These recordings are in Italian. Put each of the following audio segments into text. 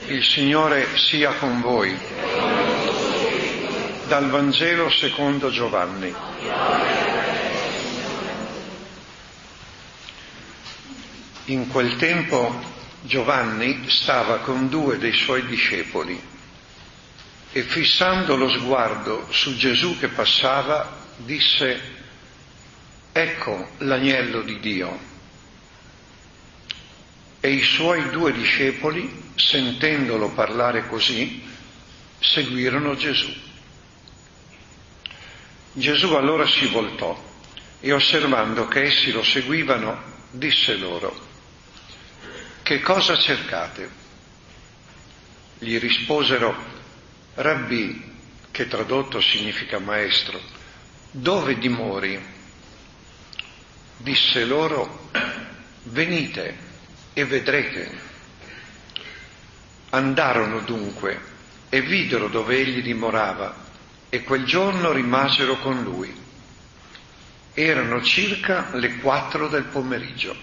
Il Signore sia con voi. Dal Vangelo secondo Giovanni. In quel tempo Giovanni stava con 2 dei suoi discepoli e fissando lo sguardo su Gesù che passava, disse: «Ecco l'agnello di Dio». E i suoi 2 discepoli, sentendolo parlare così, seguirono Gesù. Gesù allora si voltò e, osservando che essi lo seguivano, disse loro: «Che cosa cercate?» Gli risposero: «Rabbì», che tradotto significa maestro, «dove dimori?» Disse loro: «Venite e vedrete». Andarono dunque e videro dove egli dimorava e quel giorno rimasero con lui. Erano circa le 4 del pomeriggio.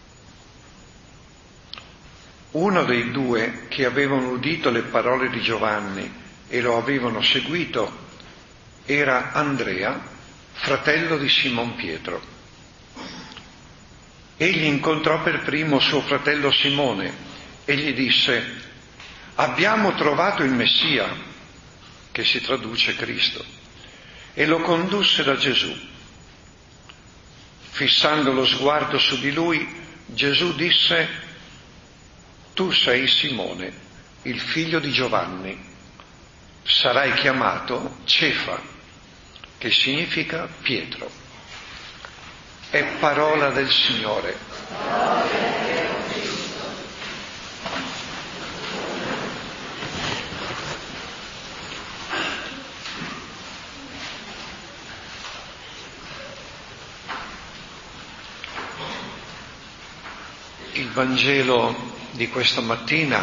Uno dei 2 che avevano udito le parole di Giovanni e lo avevano seguito era Andrea, fratello di Simon Pietro. Egli incontrò per primo suo fratello Simone e gli disse: «Abbiamo trovato il Messia», che si traduce Cristo, e lo condusse da Gesù. Fissando lo sguardo su di lui, Gesù disse: «Tu sei Simone, il figlio di Giovanni. Sarai chiamato Cefa», che significa Pietro. È parola del Signore. Il Vangelo di questa mattina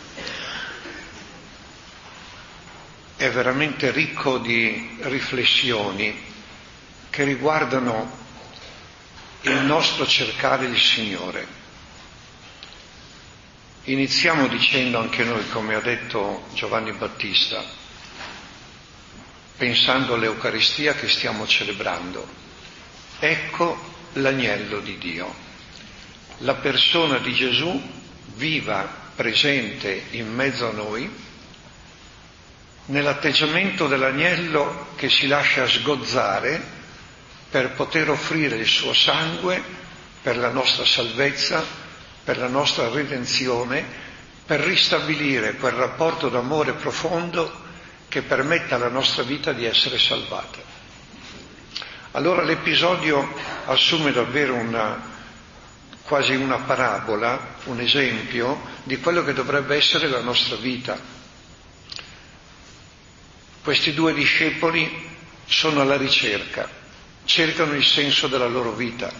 è veramente ricco di riflessioni che riguardano il nostro cercare il Signore. Iniziamo dicendo anche noi, come ha detto Giovanni Battista, pensando all'Eucaristia che stiamo celebrando: ecco l'agnello di Dio. La persona di Gesù viva, presente in mezzo a noi, nell'atteggiamento dell'agnello che si lascia sgozzare per poter offrire il suo sangue per la nostra salvezza, per la nostra redenzione, per ristabilire quel rapporto d'amore profondo che permetta alla nostra vita di essere salvata. Allora l'episodio assume davvero quasi una parabola, un esempio di quello che dovrebbe essere la nostra vita. Questi 2 discepoli sono alla ricerca, cercano il senso della loro vita.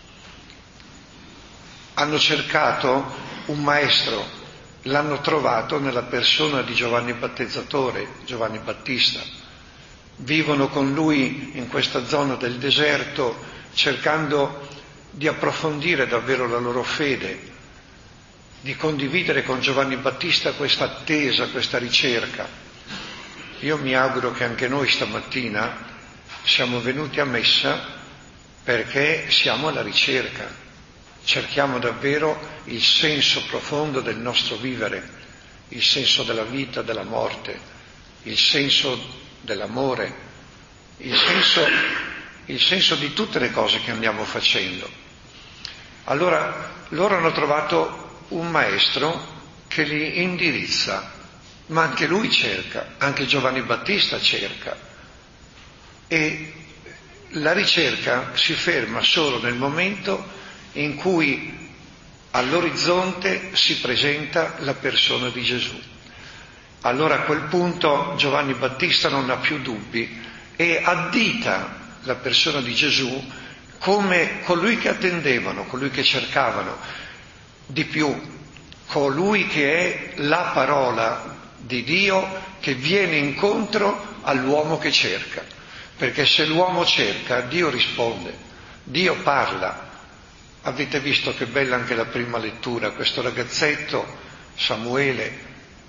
Hanno cercato un maestro, l'hanno trovato nella persona di Giovanni Battezzatore, Giovanni Battista. Vivono con lui in questa zona del deserto, cercando di approfondire davvero la loro fede, di condividere con Giovanni Battista questa attesa, questa ricerca. Io mi auguro che anche noi stamattina siamo venuti a messa perché siamo alla ricerca, cerchiamo davvero il senso profondo del nostro vivere, il senso della vita, della morte, il senso dell'amore, il senso di tutte le cose che andiamo facendo. Allora loro hanno trovato un maestro che li indirizza, ma anche lui cerca, anche Giovanni Battista cerca, e la ricerca si ferma solo nel momento in cui all'orizzonte si presenta la persona di Gesù. Allora a quel punto Giovanni Battista non ha più dubbi e addita la persona di Gesù come colui che attendevano, colui che cercavano, di più, colui che è la parola di Dio che viene incontro all'uomo che cerca. Perché se l'uomo cerca, Dio risponde, Dio parla. Avete visto che bella anche la prima lettura, questo ragazzetto, Samuele,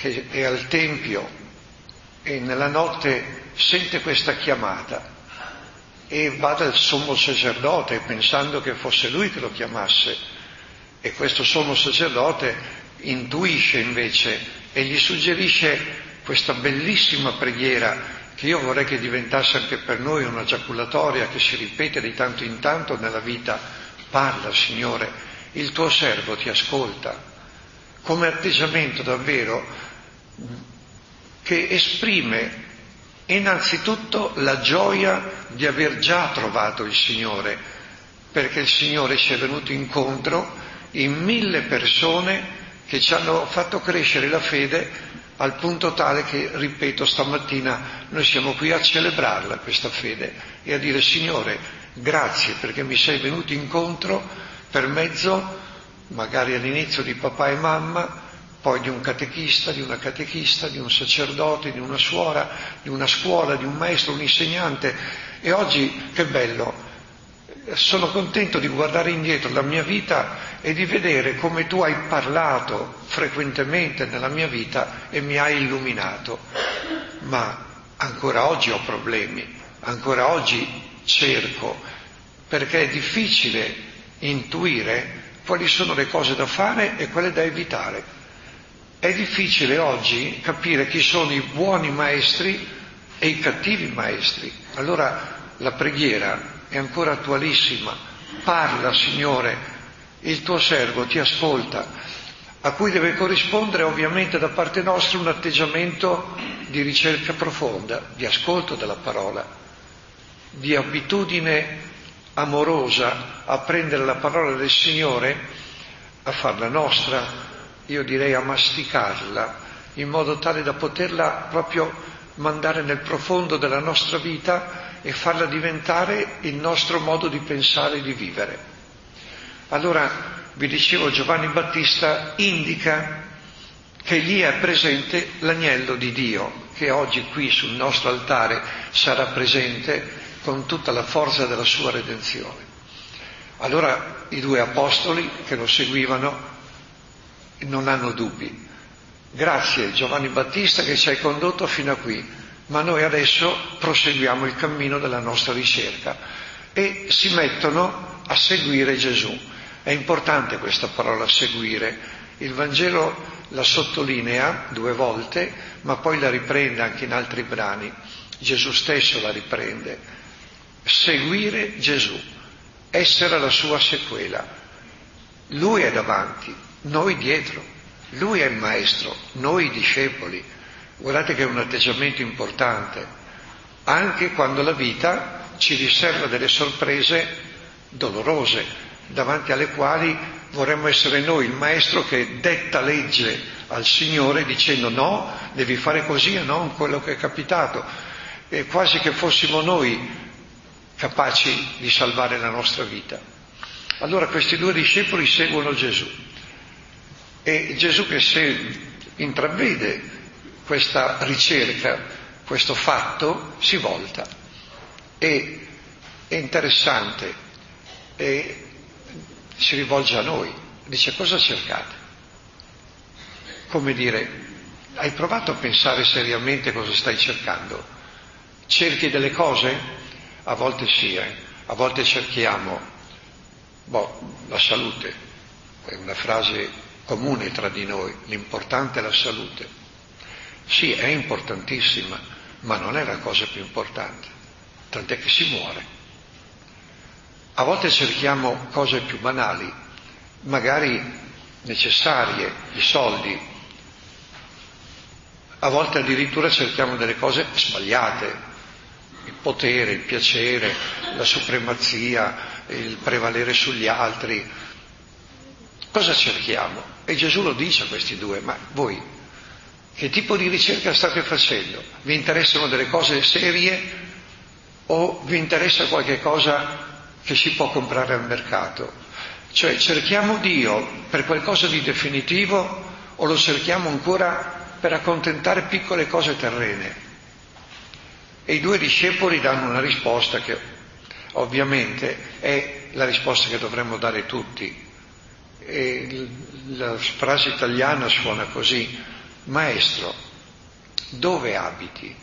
che è al Tempio e nella notte sente questa chiamata e va dal sommo sacerdote pensando che fosse lui che lo chiamasse, e questo sommo sacerdote intuisce invece e gli suggerisce questa bellissima preghiera che io vorrei che diventasse anche per noi una giaculatoria che si ripete di tanto in tanto nella vita. Parla, Signore, il tuo servo ti ascolta, come atteggiamento davvero che esprime innanzitutto la gioia di aver già trovato il Signore, perché il Signore ci è venuto incontro in 1000 persone che ci hanno fatto crescere la fede al punto tale che, ripeto, stamattina noi siamo qui a celebrarla questa fede e a dire: Signore, grazie perché mi sei venuto incontro per mezzo magari all'inizio di papà e mamma, poi di un catechista, di una catechista, di un sacerdote, di una suora, di una scuola, di un maestro, un insegnante. E oggi, che bello, sono contento di guardare indietro la mia vita e di vedere come tu hai parlato frequentemente nella mia vita e mi hai illuminato. Ma ancora oggi ho problemi, ancora oggi cerco, perché è difficile intuire quali sono le cose da fare e quelle da evitare. È difficile oggi capire chi sono i buoni maestri e i cattivi maestri. Allora la preghiera è ancora attualissima. Parla, Signore, il tuo servo ti ascolta, a cui deve corrispondere ovviamente da parte nostra un atteggiamento di ricerca profonda, di ascolto della parola, di abitudine amorosa a prendere la parola del Signore, a farla nostra, io direi a masticarla, in modo tale da poterla proprio mandare nel profondo della nostra vita e farla diventare il nostro modo di pensare e di vivere. Allora, vi dicevo, Giovanni Battista indica che lì è presente l'agnello di Dio, che oggi qui sul nostro altare sarà presente con tutta la forza della sua redenzione. Allora i 2 apostoli che lo seguivano non hanno dubbi. Grazie Giovanni Battista che ci hai condotto fino a qui, ma noi adesso proseguiamo il cammino della nostra ricerca, e si mettono a seguire Gesù. È importante questa parola seguire. Il Vangelo la sottolinea 2 volte, ma poi la riprende anche in altri brani. Gesù stesso la riprende. Seguire Gesù, essere la sua sequela. Lui è davanti, noi dietro. Lui è il maestro, noi i discepoli. Guardate che è un atteggiamento importante, anche quando la vita ci riserva delle sorprese dolorose, davanti alle quali vorremmo essere noi il maestro che detta legge al Signore dicendo: no, devi fare così e non quello che è capitato, e quasi che fossimo noi capaci di salvare la nostra vita. Allora questi 2 discepoli seguono Gesù, e Gesù, che se intravede questa ricerca, questo fatto, si volta. E è interessante, e si rivolge a noi, dice: cosa cercate? Come dire, hai provato a pensare seriamente cosa stai cercando? Cerchi delle cose? A volte sì, a volte cerchiamo la salute, è una frase comune tra di noi, l'importante è la salute. Sì, è importantissima, ma non è la cosa più importante, tant'è che si muore. A volte cerchiamo cose più banali, magari necessarie, i soldi. A volte addirittura cerchiamo delle cose sbagliate, il potere, il piacere, la supremazia, il prevalere sugli altri. Cosa cerchiamo? E Gesù lo dice a questi 2: ma voi che tipo di ricerca state facendo? Vi interessano delle cose serie o vi interessa qualche cosa che si può comprare al mercato? Cioè, cerchiamo Dio per qualcosa di definitivo o lo cerchiamo ancora per accontentare piccole cose terrene? E i 2 discepoli danno una risposta che ovviamente è la risposta che dovremmo dare tutti. E la frase italiana suona così: Maestro, dove abiti?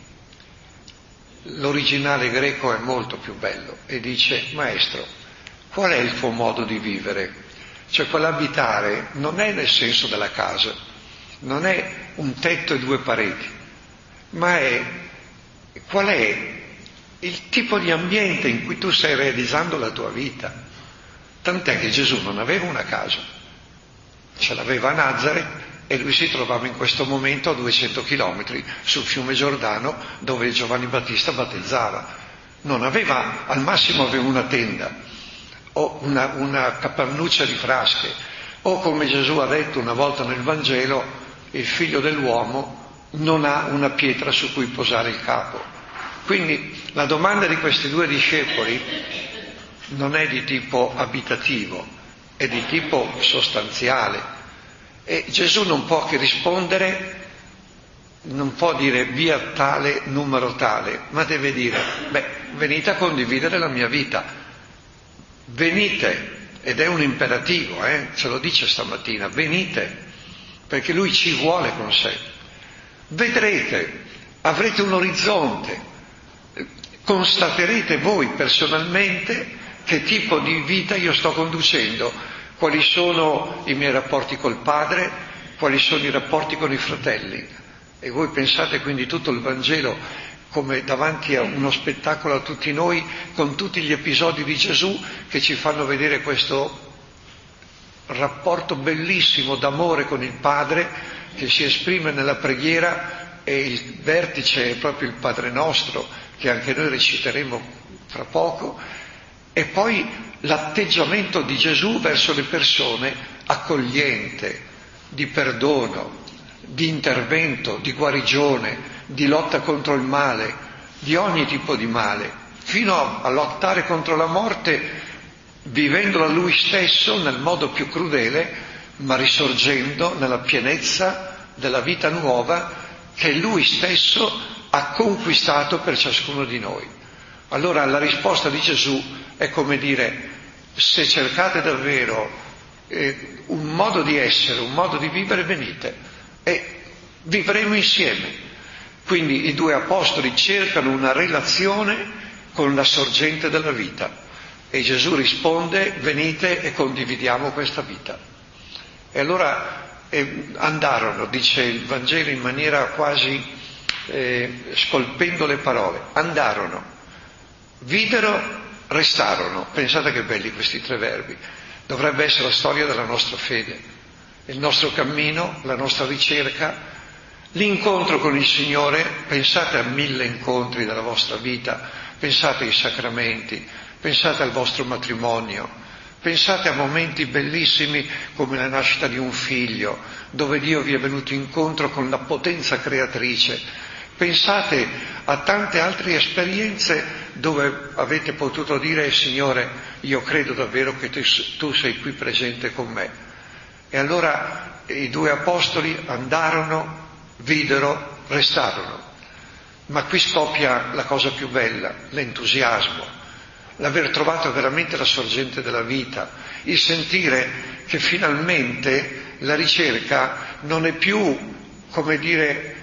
L'originale greco è molto più bello e dice: Maestro, qual è il tuo modo di vivere? Cioè, quell'abitare non è nel senso della casa, non è un tetto e due pareti, ma è qual è il tipo di ambiente in cui tu stai realizzando la tua vita. Tant'è che Gesù non aveva una casa, ce l'aveva a Nazareth e lui si trovava in questo momento a 200 chilometri sul fiume Giordano, dove Giovanni Battista battezzava. Non aveva, al massimo aveva una tenda o una capannuccia di frasche, o come Gesù ha detto una volta nel Vangelo, il figlio dell'uomo non ha una pietra su cui posare il capo. Quindi la domanda di questi due discepoli non è di tipo abitativo, è di tipo sostanziale. E Gesù non può che rispondere, non può dire via tale, numero tale, ma deve dire: venite a condividere la mia vita, venite, ed è un imperativo, ce lo dice stamattina, venite, perché lui ci vuole con sé. Vedrete, avrete un orizzonte, constaterete voi personalmente che tipo di vita io sto conducendo, quali sono i miei rapporti col Padre, quali sono i rapporti con i fratelli. E voi pensate quindi tutto il Vangelo come davanti a uno spettacolo a tutti noi, con tutti gli episodi di Gesù che ci fanno vedere questo rapporto bellissimo d'amore con il Padre che si esprime nella preghiera, e il vertice è proprio il Padre Nostro, che anche noi reciteremo fra poco, e poi l'atteggiamento di Gesù verso le persone, accogliente, di perdono, di intervento, di guarigione, di lotta contro il male, di ogni tipo di male, fino a lottare contro la morte, vivendola lui stesso nel modo più crudele, ma risorgendo nella pienezza della vita nuova che lui stesso ha conquistato per ciascuno di noi. Allora la risposta di Gesù è come dire: se cercate davvero un modo di essere, un modo di vivere, venite e vivremo insieme. Quindi i due apostoli cercano una relazione con la sorgente della vita e Gesù risponde: venite e condividiamo questa vita. E allora andarono, dice il Vangelo in maniera quasi scolpendo le parole, andarono, videro, restarono. Pensate che belli questi tre verbi. Dovrebbe essere la storia della nostra fede, il nostro cammino, la nostra ricerca, l'incontro con il Signore. Pensate a 1000 incontri della vostra vita, pensate ai sacramenti, pensate al vostro matrimonio, pensate a momenti bellissimi come la nascita di un figlio, dove Dio vi è venuto incontro con la potenza creatrice. Pensate a tante altre esperienze dove avete potuto dire: Signore, io credo davvero che tu sei qui presente con me. E allora i due apostoli andarono, videro, restarono. Ma qui scoppia la cosa più bella, l'entusiasmo, l'aver trovato veramente la sorgente della vita, il sentire che finalmente la ricerca non è più, come dire,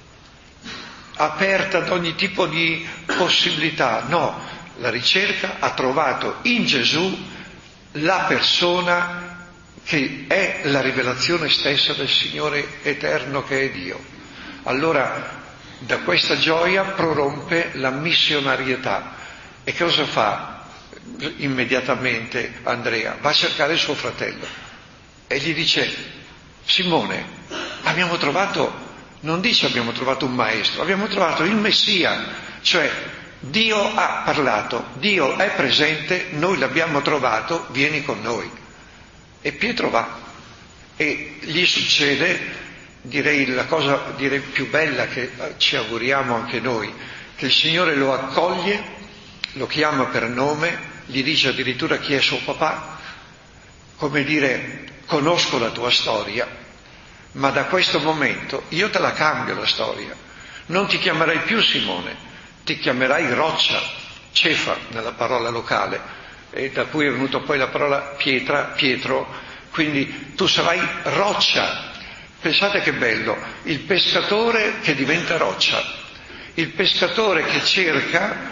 aperta ad ogni tipo di possibilità. No, la ricerca ha trovato in Gesù la persona che è la rivelazione stessa del Signore eterno che è Dio. Allora da questa gioia prorompe la missionarietà. E cosa fa immediatamente Andrea? Va a cercare suo fratello e gli dice: Simone, abbiamo trovato, non dice abbiamo trovato un maestro, abbiamo trovato il Messia, cioè Dio ha parlato, Dio è presente, noi l'abbiamo trovato, vieni con noi. E Pietro va e gli succede, direi la cosa più bella che ci auguriamo anche noi, che il Signore lo accoglie, lo chiama per nome, gli dice addirittura chi è suo papà, come dire: conosco la tua storia, ma da questo momento io te la cambio la storia, non ti chiamerai più Simone, ti chiamerai Roccia, Cefa nella parola locale, e da cui è venuta poi la parola pietra, Pietro, quindi tu sarai roccia, Pensate che bello, il pescatore che diventa roccia, il pescatore che cerca,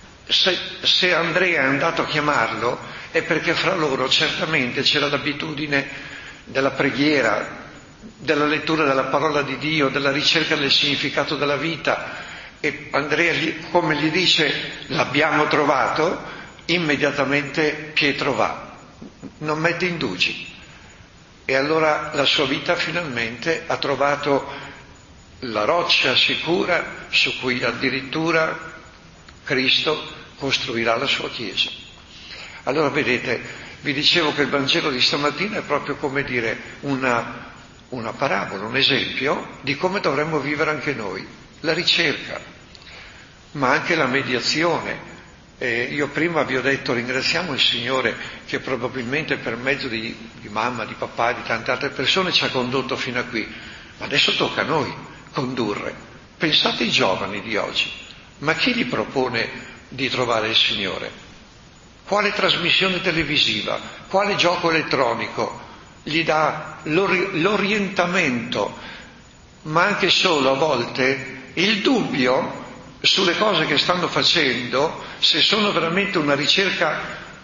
se Andrea è andato a chiamarlo è perché fra loro certamente c'era l'abitudine della preghiera, della lettura della parola di Dio, della ricerca del significato della vita, e Andrea, come gli dice l'abbiamo trovato, immediatamente Pietro va, non mette indugi. E allora la sua vita finalmente ha trovato la roccia sicura su cui addirittura Cristo costruirà la sua Chiesa. Allora vedete, vi dicevo che il Vangelo di stamattina è proprio come dire una parabola, un esempio di come dovremmo vivere anche noi, la ricerca, ma anche la mediazione. Io prima vi ho detto, ringraziamo il Signore che probabilmente per mezzo di mamma, di papà, di tante altre persone ci ha condotto fino a qui, ma adesso tocca a noi condurre. Pensate ai giovani di oggi, ma chi gli propone di trovare il Signore? Quale trasmissione televisiva, quale gioco elettronico gli dà l'orientamento, ma anche solo a volte il dubbio sulle cose che stanno facendo, se sono veramente una ricerca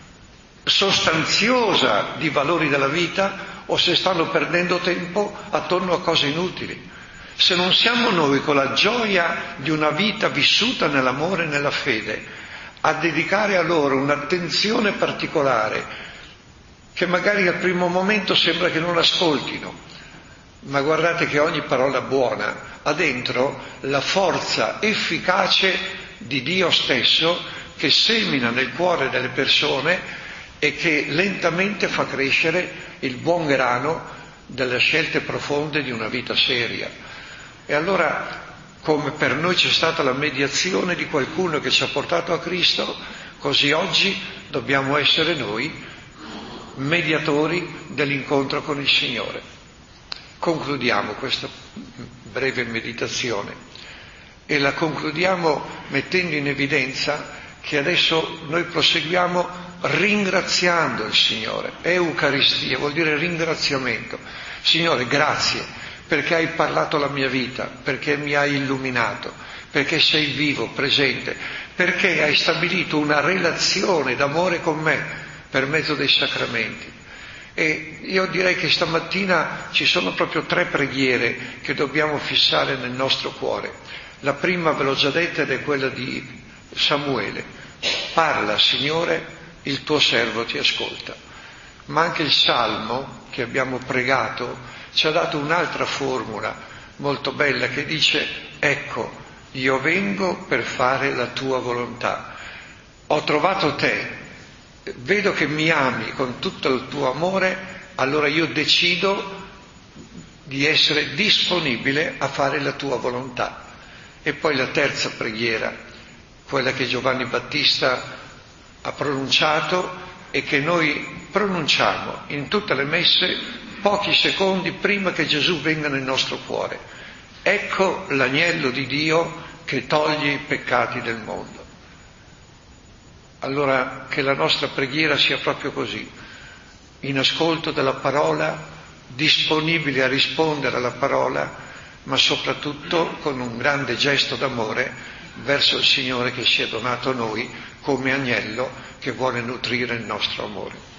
sostanziosa di valori della vita o se stanno perdendo tempo attorno a cose inutili. Se non siamo noi con la gioia di una vita vissuta nell'amore e nella fede a dedicare a loro un'attenzione particolare che magari al primo momento sembra che non ascoltino, ma guardate che ogni parola buona ha dentro la forza efficace di Dio stesso che semina nel cuore delle persone e che lentamente fa crescere il buon grano delle scelte profonde di una vita seria. E allora, come per noi c'è stata la mediazione di qualcuno che ci ha portato a Cristo, così oggi dobbiamo essere noi mediatori dell'incontro con il Signore. Concludiamo questa breve meditazione e la concludiamo mettendo in evidenza che adesso noi proseguiamo ringraziando il Signore. Eucaristia vuol dire ringraziamento. Signore, grazie perché hai parlato la mia vita, perché mi hai illuminato, perché sei vivo, presente, perché hai stabilito una relazione d'amore con me per mezzo dei sacramenti. E io direi che stamattina ci sono proprio 3 preghiere che dobbiamo fissare nel nostro cuore. La prima ve l'ho già detta ed è quella di Samuele. Parla, Signore, il tuo servo ti ascolta. Ma anche il Salmo che abbiamo pregato ci ha dato un'altra formula molto bella che dice: ecco, io vengo per fare la tua volontà. Ho trovato te. Vedo che mi ami con tutto il tuo amore, allora io decido di essere disponibile a fare la tua volontà. E poi la terza preghiera, quella che Giovanni Battista ha pronunciato e che noi pronunciamo in tutte le messe pochi secondi prima che Gesù venga nel nostro cuore. Ecco l'agnello di Dio che toglie i peccati del mondo. Allora che la nostra preghiera sia proprio così, in ascolto della parola, disponibili a rispondere alla parola, ma soprattutto con un grande gesto d'amore verso il Signore che si è donato a noi come agnello che vuole nutrire il nostro amore.